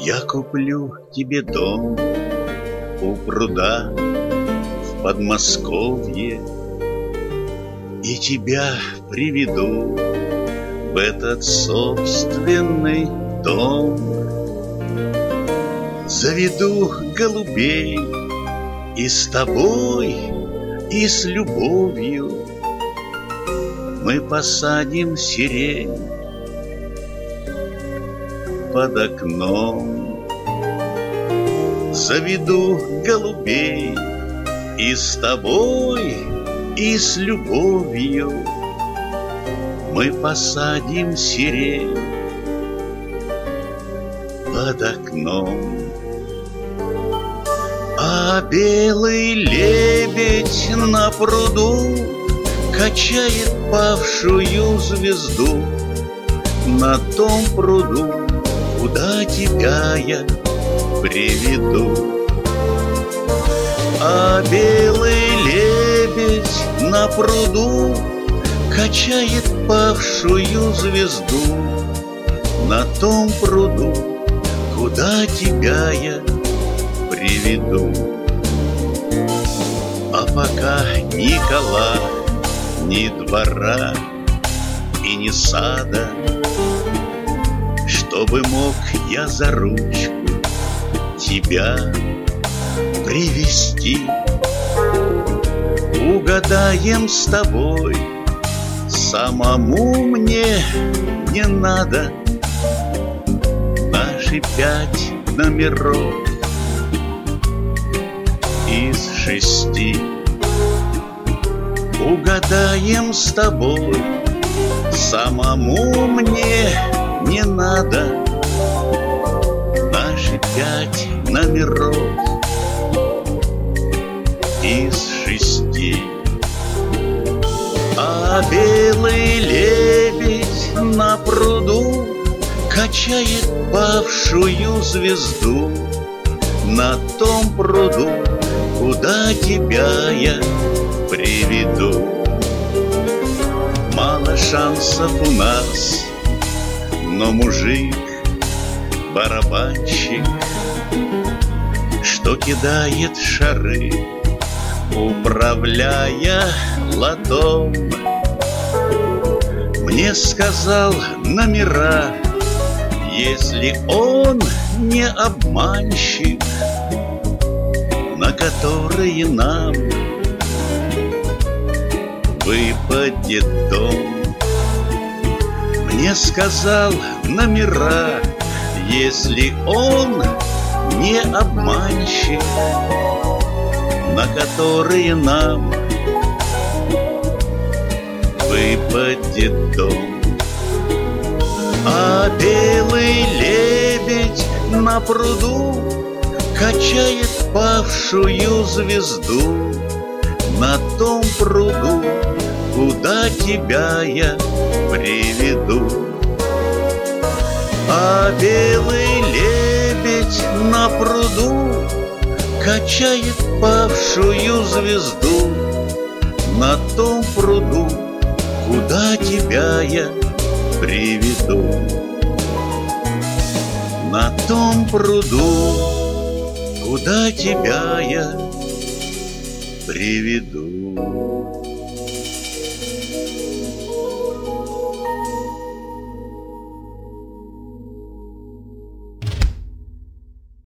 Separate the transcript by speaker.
Speaker 1: Я куплю тебе дом у пруда в Подмосковье и тебя приведу в этот собственный дом. Заведу голубей и с тобой, и с любовью мы посадим сирень под окном. Заведу голубей и с тобой, и с любовью мы посадим сирень под окном. А белый лебедь на пруду качает павшую звезду на том пруду, куда тебя я приведу. А белый лебедь на пруду качает павшую звезду на том пруду, куда тебя я приведу. А пока ни кола, ни двора и ни сада, чтобы мог я за ручку тебя привести, угадаем с тобой, самому мне не надо наши 5 номеров из 6. Угадаем с тобой, самому мне не надо наши 5 номеров из 6. А белый лебедь на пруду качает павшую звезду на том пруду, куда тебя я приведу. Мало шансов у нас, но мужик барабанщик, что кидает шары, управляя лотом, мне сказал номера, если он не обманщик, на которые нам выпадет дом. Мне сказал номера, если он не обманщик, на которые нам выпадет дом. А белый лебедь на пруду качает павшую звезду на том пруду, куда тебя я приведу. А белый лебедь на пруду качает павшую звезду на том пруду, куда тебя я приведу. На том пруду, куда тебя я приведу.